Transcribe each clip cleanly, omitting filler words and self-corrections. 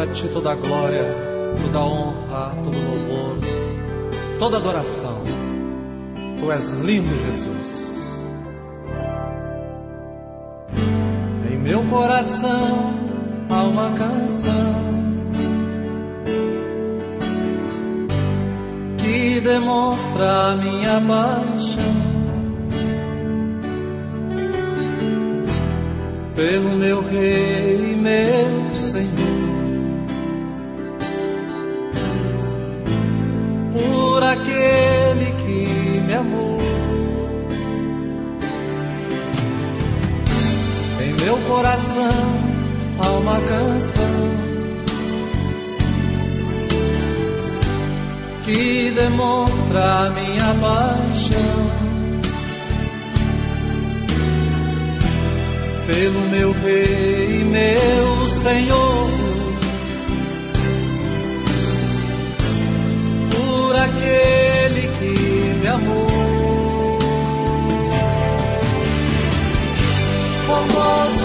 ti toda a glória, toda a honra, todo o louvor, toda a adoração. Tu és lindo, Jesus. Em meu coração há uma canção que demonstra a minha paixão pelo meu Rei e meu Senhor, por aquele que me amou. Em meu coração há uma canção que demonstra a minha paixão pelo meu Rei e meu Senhor, por aquele que me amou. Formoso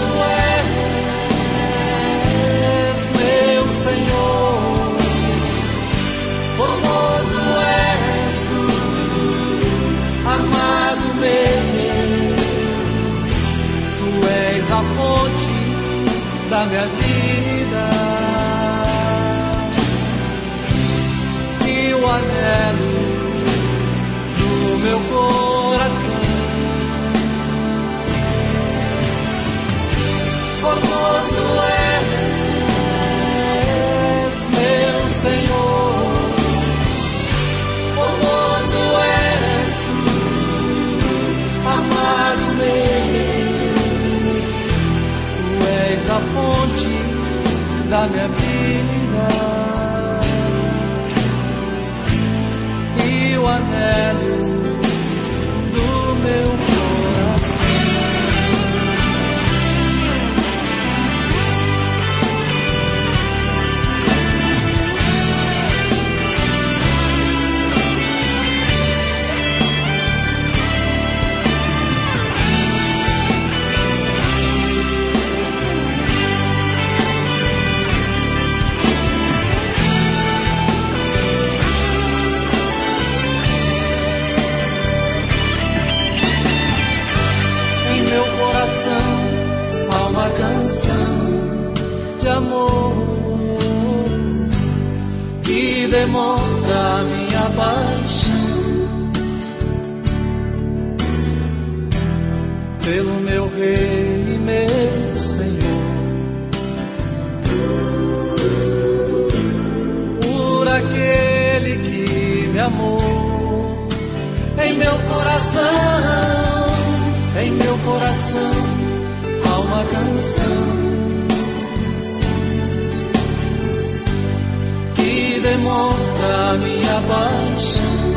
és, meu Senhor, formoso és tu, amado meu. Tu és a fonte da minha vida e o anelo do meu coração. Formoso és, meu Senhor, formoso és tu, amado meu. Tu és a fonte da minha vida e o anelo do meu coração. Há uma canção de amor que demonstra a minha paixão pelo meu Rei e meu Senhor, por aquele que me amou. Em meu coração há uma canção que demonstra a minha paixão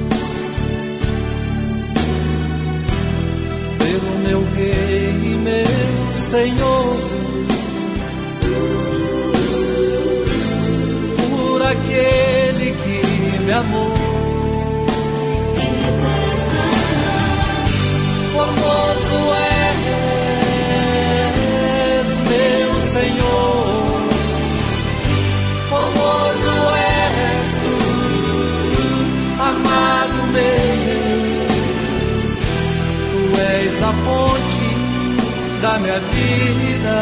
pelo meu Rei e meu Senhor, por aquele que me amou. Formoso és, meu Senhor, formoso és tu, amado meu. Tu és a fonte da minha vida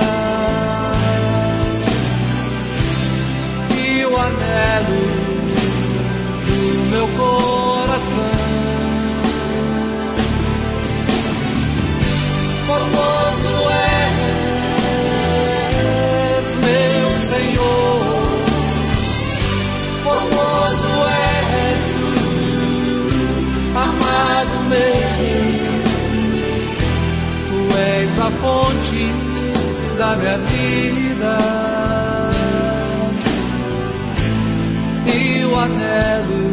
e o anelo do meu coração. Formoso és, meu Senhor, formoso és tu, amado meu. Tu és a fonte da minha vida e o anelo